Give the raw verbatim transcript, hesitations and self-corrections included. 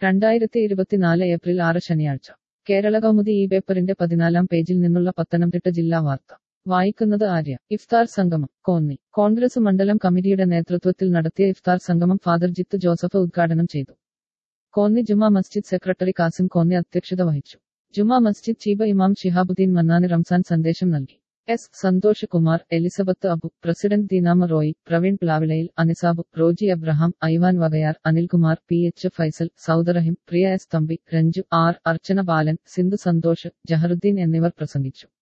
രണ്ടായിരത്തി ഇരുപത്തിനാല് ഏപ്രിൽ ആറ് ശനിയാഴ്ച കേരള കൗമുദി ഈ പേപ്പറിന്റെ പതിനാലാം പേജിൽ നിന്നുള്ള പത്തനംതിട്ട ജില്ലാ വാർത്ത വായിക്കുന്നത് ആര്യ. ഇഫ്താർ സംഗമം കോന്നി. കോൺഗ്രസ് മണ്ഡലം കമ്മിറ്റിയുടെ നേതൃത്വത്തിൽ നടത്തിയ ഇഫ്താർ സംഗമം ഫാദർ ജിത്ത് ജോസഫ് ഉദ്ഘാടനം ചെയ്തു. കോന്നി ജുമാ മസ്ജിദ് സെക്രട്ടറി കാസിം കോന്നി അധ്യക്ഷത വഹിച്ചു. ജുമാ മസ്ജിദ് ചീഫ് ഇമാം ശിഹാബുദ്ദീൻ മന്നാന് റംസാൻ സന്ദേശം നൽകി. S Santhosh Kumar, Elizabeth Abu, president Deenama Roy, Praveen പ്ലാവിളയിൽ, Anisab, Roji Abraham, Ivan Vakayar, Anilkumar, P H Faisal, Saudarahim, Priya S Thampi, Ranju R, Archana Balan, Sindhu Santhosh, Jaharuddin എന്നിവർ പ്രസംഗിച്ചു.